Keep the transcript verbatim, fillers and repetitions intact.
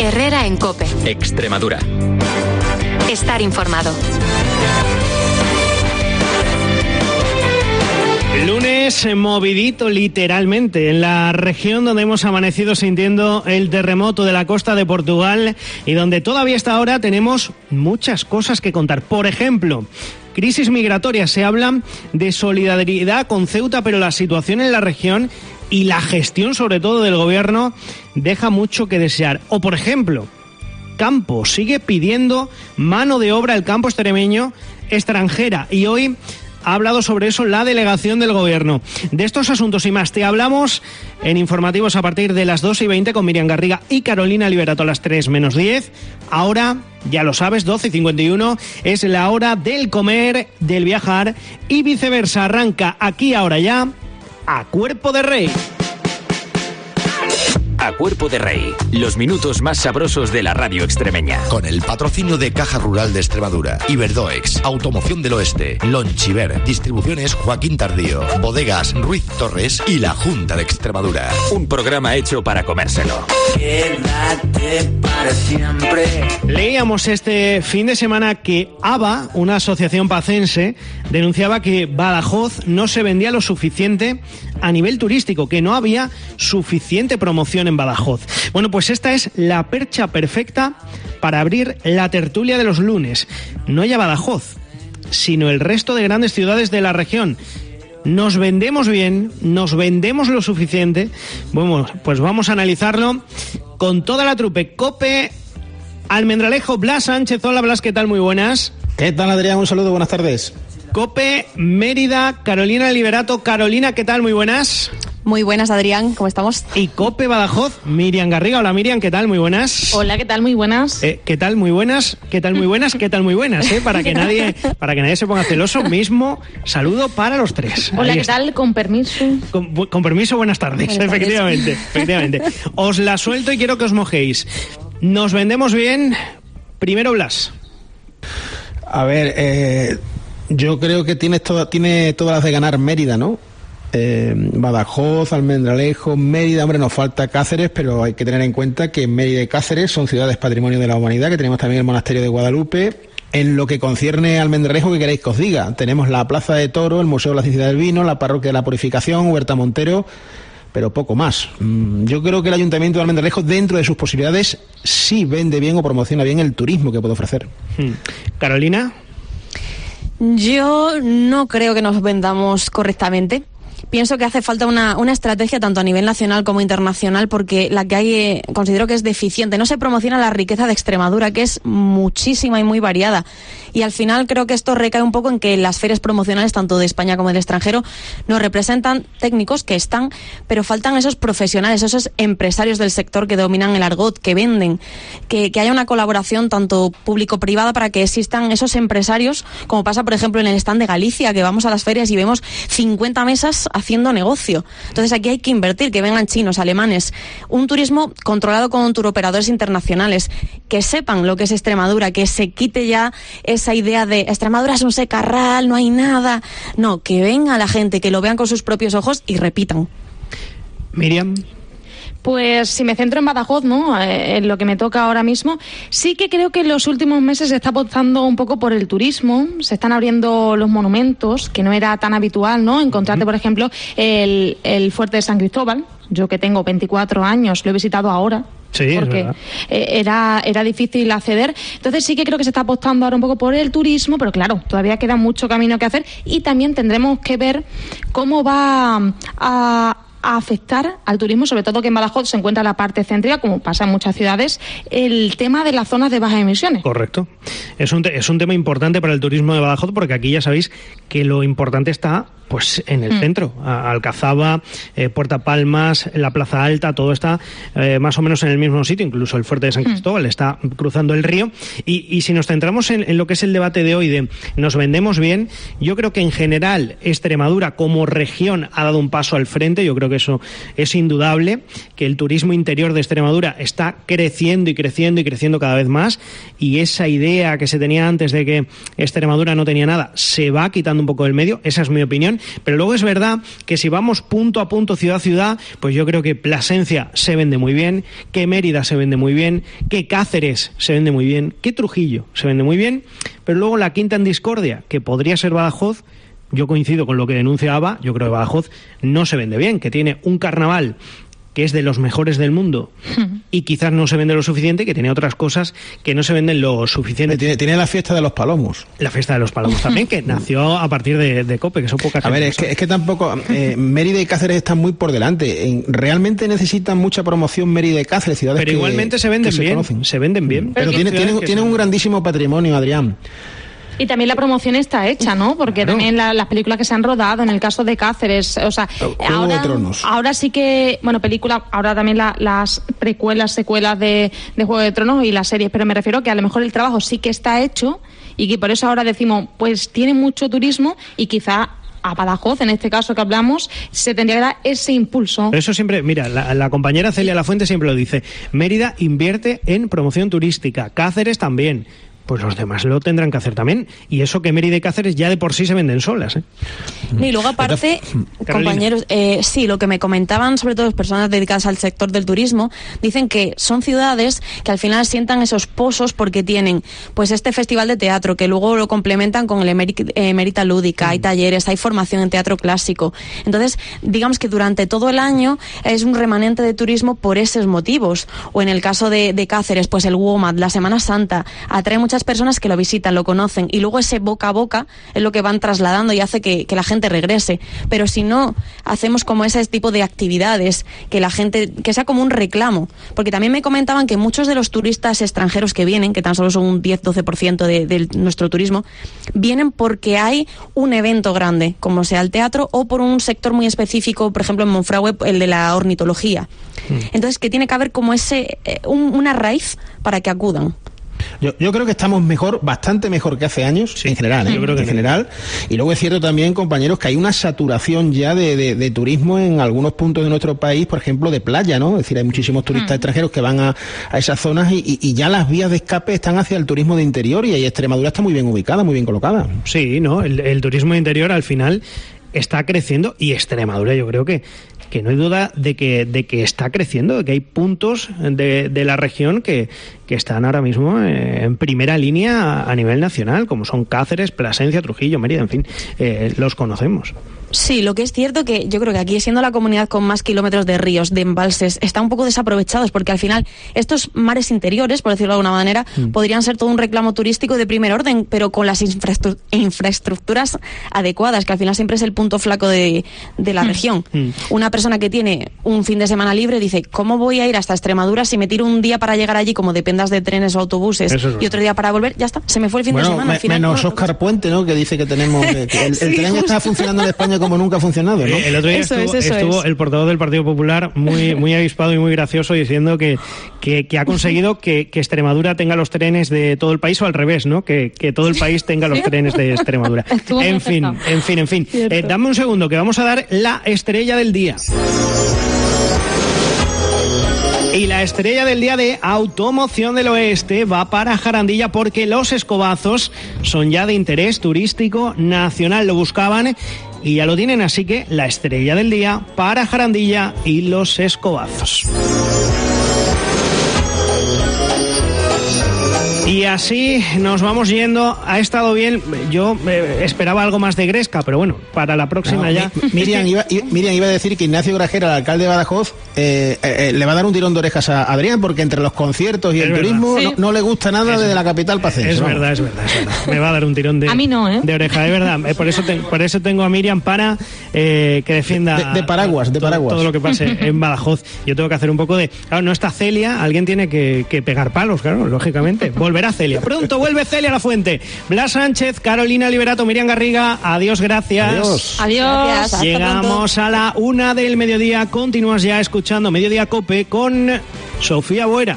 Herrera en COPE. Extremadura. Estar informado. Lunes movidito literalmente en la región donde hemos amanecido sintiendo el terremoto de la costa de Portugal y donde todavía hasta ahora tenemos muchas cosas que contar. Por ejemplo, crisis migratoria. Se habla de solidaridad con Ceuta, pero la situación en la región y la gestión sobre todo del gobierno deja mucho que desear. O por ejemplo, Campo sigue pidiendo mano de obra al campo extremeño extranjera y hoy ha hablado sobre eso la delegación del gobierno. De estos asuntos y más te hablamos en informativos a partir de las dos y veinte con Miriam Garriga y Carolina Liberato a las tres menos diez. Ahora, ya lo sabes, doce y cincuenta y uno es la hora del comer, del viajar y viceversa. Arranca aquí ahora ya A Cuerpo de Rey. A Cuerpo de Rey, los minutos más sabrosos de la radio extremeña. Con el patrocinio de Caja Rural de Extremadura, Iberdoex, Automoción del Oeste, Lonchiver, Distribuciones Joaquín Tardío, Bodegas Ruiz Torres y la Junta de Extremadura. Un programa hecho para comérselo. Quédate para siempre. Leíamos este fin de semana que A B A, una asociación pacense, denunciaba que Badajoz no se vendía lo suficiente a nivel turístico, que no había suficiente promoción en Badajoz. Bueno, pues esta es la percha perfecta para abrir la tertulia de los lunes. No ya Badajoz, sino el resto de grandes ciudades de la región. ¿Nos vendemos bien? ¿Nos vendemos lo suficiente? Bueno, pues vamos a analizarlo con toda la trupe. COPE, Almendralejo, Blas Sánchez. Hola Blas, ¿qué tal? Muy buenas. ¿Qué tal, Adrián? Un saludo, buenas tardes. COPE, Mérida, Carolina Liberato. Carolina, ¿qué tal? Muy buenas. Muy buenas, Adrián, ¿cómo estamos? Y COPE Badajoz, Miriam Garriga. Hola Miriam, ¿qué tal? Muy buenas. Hola, ¿qué tal? Muy buenas. Eh, ¿Qué tal? Muy buenas. ¿Qué tal? Muy buenas. ¿Qué tal? Muy buenas, eh? Para que nadie, para que nadie se ponga celoso. Mismo saludo para los tres. Hola, Ahí ¿qué está. tal? Con permiso. Con, con permiso, buenas tardes. Buenas tardes. Efectivamente, efectivamente. Os la suelto y quiero que os mojéis. ¿Nos vendemos bien? Primero Blas. A ver, eh, yo creo que tienes toda, tiene todas las de ganar Mérida, ¿no? Eh, Badajoz, Almendralejo, Mérida, hombre, nos falta Cáceres, pero hay que tener en cuenta que Mérida y Cáceres son ciudades patrimonio de la humanidad, que tenemos también el monasterio de Guadalupe. En lo que concierne a Almendralejo, ¿qué queréis que os diga? Tenemos la Plaza de Toro, el Museo de la Ciencia del Vino, la Parroquia de la Purificación, Huerta Montero, pero poco más. Yo creo que el Ayuntamiento de Almendralejo, dentro de sus posibilidades, sí vende bien o promociona bien el turismo que puede ofrecer. Hmm. Carolina. Yo no creo que nos vendamos correctamente. Pienso que hace falta una, una estrategia tanto a nivel nacional como internacional, porque la que hay eh, considero que es deficiente. No se promociona la riqueza de Extremadura, que es muchísima y muy variada. Y al final creo que esto recae un poco en que las ferias promocionales, tanto de España como del extranjero, nos representan técnicos que están, pero faltan esos profesionales, esos empresarios del sector que dominan el argot, que venden, que, que haya una colaboración tanto público-privada para que existan esos empresarios, como pasa, por ejemplo, en el stand de Galicia, que vamos a las ferias y vemos cincuenta mesas haciendo negocio. Entonces aquí hay que invertir, que vengan chinos, alemanes, un turismo controlado con turoperadores internacionales, que sepan lo que es Extremadura, que se quite ya esa idea de Extremadura es un secarral, no hay nada. No, que venga la gente, que lo vean con sus propios ojos y repitan. Miriam. Pues si me centro en Badajoz, ¿no? Eh, en lo que me toca ahora mismo, sí que creo que en los últimos meses se está apostando un poco por el turismo, se están abriendo los monumentos, que no era tan habitual, ¿no? Encontrarte, por ejemplo, el, el Fuerte de San Cristóbal. Yo que tengo veinticuatro años, lo he visitado ahora. Sí, porque eh, era, era difícil acceder. Entonces sí que creo que se está apostando ahora un poco por el turismo, pero claro, todavía queda mucho camino que hacer y también tendremos que ver cómo va a... a afectar al turismo, sobre todo que en Badajoz se encuentra la parte céntrica, como pasa en muchas ciudades, el tema de las zonas de bajas emisiones. Correcto. Es un, te- es un tema importante para el turismo de Badajoz, porque aquí ya sabéis que lo importante está pues en el mm. centro. A- Alcazaba, eh, Puerta Palmas, la Plaza Alta, todo está eh, más o menos en el mismo sitio, incluso el Fuerte de San Cristóbal mm. está cruzando el río. Y, y si nos centramos en, en lo que es el debate de hoy de nos vendemos bien, yo creo que en general Extremadura como región ha dado un paso al frente. Yo creo que que eso es indudable, que el turismo interior de Extremadura está creciendo y creciendo y creciendo cada vez más, y esa idea que se tenía antes de que Extremadura no tenía nada se va quitando un poco del medio. Esa es mi opinión, pero luego es verdad que si vamos punto a punto, ciudad a ciudad, pues yo creo que Plasencia se vende muy bien, que Mérida se vende muy bien, que Cáceres se vende muy bien, que Trujillo se vende muy bien, pero luego la quinta en discordia, que podría ser Badajoz, yo coincido con lo que denuncia Aba, yo creo que Badajoz no se vende bien, que tiene un carnaval que es de los mejores del mundo y quizás no se vende lo suficiente, que tiene otras cosas que no se venden lo suficiente. Tiene, tiene la fiesta de los palomos. La fiesta de los palomos también, que nació a partir de, de COPE, que son pocas. A ver, es que, es que tampoco... Eh, Mérida y Cáceres están muy por delante. En, realmente necesitan mucha promoción Mérida y Cáceres, ciudades Pero que, igualmente se venden que se bien, conocen. se venden bien. Pero, pero tiene, tiene, tiene un grandísimo patrimonio, Adrián. Y también la promoción está hecha, ¿no? Porque claro, también la, las películas que se han rodado, en el caso de Cáceres, o sea, Juego ahora, de Tronos. ahora sí que, bueno, película, ahora también la, las precuelas, secuelas de, de Juego de Tronos y las series, pero me refiero que a lo mejor el trabajo sí que está hecho y que por eso ahora decimos, pues tiene mucho turismo y quizá a Badajoz, en este caso que hablamos, se tendría que dar ese impulso. Pero eso siempre, mira, la, la compañera Celia Lafuente siempre lo dice, Mérida invierte en promoción turística, Cáceres también. Pues los demás lo tendrán que hacer también. Y eso que Mérida y Cáceres ya de por sí se venden solas, ¿eh? Y luego aparte, compañeros, eh, sí, lo que me comentaban sobre todo las personas dedicadas al sector del turismo, dicen que son ciudades que al final sientan esos pozos porque tienen pues este festival de teatro que luego lo complementan con el Emérita Lúdica, mm. hay talleres, hay formación en teatro clásico. Entonces, digamos que durante todo el año es un remanente de turismo por esos motivos. O en el caso de, de Cáceres, pues el WOMAD, la Semana Santa, atrae mucha muchas personas que lo visitan, lo conocen, y luego ese boca a boca es lo que van trasladando y hace que, que la gente regrese. Pero si no hacemos como ese tipo de actividades, que la gente, que sea como un reclamo, porque también me comentaban que muchos de los turistas extranjeros que vienen, que tan solo son un diez a doce por ciento de, de nuestro turismo, vienen porque hay un evento grande, como sea el teatro, o por un sector muy específico, por ejemplo en Monfragüe, el de la ornitología. Mm. Entonces, que tiene que haber como ese eh, un, una raíz para que acudan. Yo, yo creo que estamos mejor, bastante mejor que hace años, sí, en general, ¿eh? Yo creo que en general. Y luego es cierto también, compañeros, que hay una saturación ya de, de, de turismo en algunos puntos de nuestro país, por ejemplo, de playa, ¿no? Es decir, hay muchísimos turistas mm. extranjeros que van a, a esas zonas y, y, y ya las vías de escape están hacia el turismo de interior, y ahí Extremadura está muy bien ubicada, muy bien colocada. Sí, ¿no? El, el turismo de interior al final está creciendo, y Extremadura yo creo que que no hay duda de que de que está creciendo, de que hay puntos de, de la región que, que están ahora mismo en primera línea a, a nivel nacional, como son Cáceres, Plasencia, Trujillo, Mérida, en fin, eh, los conocemos. Sí, lo que es cierto que yo creo que aquí, siendo la comunidad con más kilómetros de ríos, de embalses, está un poco desaprovechados, porque al final estos mares interiores, por decirlo de alguna manera, mm. podrían ser todo un reclamo turístico de primer orden, pero con las infraestru- infraestructuras adecuadas, que al final siempre es el punto flaco de, de la mm. región. Mm. Una persona que tiene un fin de semana libre dice, ¿cómo voy a ir hasta Extremadura si me tiro un día para llegar allí, como dependas de trenes o autobuses, es y otro día para volver? Ya está, se me fue el fin bueno, de semana. Me, al final, menos no, Óscar Puente, ¿no? Que dice que tenemos que el, el sí, tren está funcionando en España como nunca ha funcionado, ¿no? Eh, el otro día eso estuvo, es, eso estuvo es. el portavoz del Partido Popular muy muy avispado y muy gracioso, diciendo que, que, que ha conseguido que, que Extremadura tenga los trenes de todo el país, o al revés, ¿no? Que, que todo el país tenga los trenes de Extremadura. En fin, en fin, en fin. Eh, dame un segundo, que vamos a dar la estrella del día. Y la estrella del día de Automoción del Oeste va para Jarandilla, porque los escobazos son ya de interés turístico nacional. Lo buscaban y ya lo tienen, así que la estrella del día para Jarandilla y los escobazos. Y así nos vamos yendo. Ha estado bien. Yo eh, esperaba algo más de Gresca, pero bueno, para la próxima no, ya. Miriam iba, Miriam iba a decir que Ignacio Grajera, el alcalde de Badajoz, eh, eh, le va a dar un tirón de orejas a Adrián, porque entre los conciertos y es el verdad. turismo sí. no, no le gusta nada es, de la capital pacense. Es verdad, es verdad, es verdad. Me va a dar un tirón de, a mí no, ¿eh? de oreja, es verdad. Eh, por, eso te, por eso tengo a Miriam para eh, que defienda de, de paraguas, de todo, paraguas. todo lo que pase en Badajoz. Yo tengo que hacer un poco de... Claro, no está Celia, alguien tiene que, que pegar palos, claro, lógicamente. Volverá Celia. Pronto vuelve Celia Lafuente. Blas Sánchez, Carolina Liberato, Miriam Garriga. Adiós, gracias. Adiós. Adiós. Llegamos a la una del mediodía. Continúas ya escuchando Mediodía Cope con Sofía Boera.